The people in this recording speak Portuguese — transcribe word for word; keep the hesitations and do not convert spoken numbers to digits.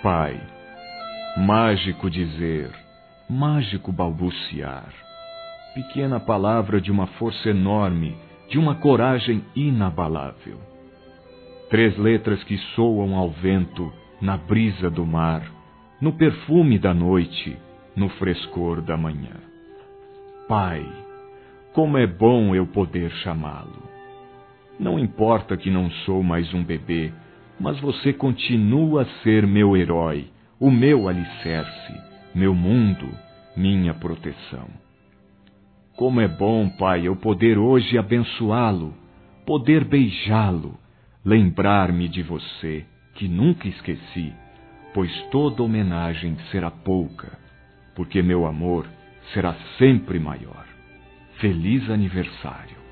pai. Mágico dizer, mágico balbuciar. Pequena palavra de uma força enorme, de uma coragem inabalável. Três letras que soam ao vento, na brisa do mar, no perfume da noite, no frescor da manhã. Pai, como é bom eu poder chamá-lo. Não importa que não sou mais um bebê, mas você continua a ser meu herói, o meu alicerce, meu mundo, minha proteção. Como é bom, Pai, eu poder hoje abençoá-lo, poder beijá-lo, lembrar-me de você, que nunca esqueci, pois toda homenagem será pouca, porque meu amor será sempre maior. Feliz aniversário!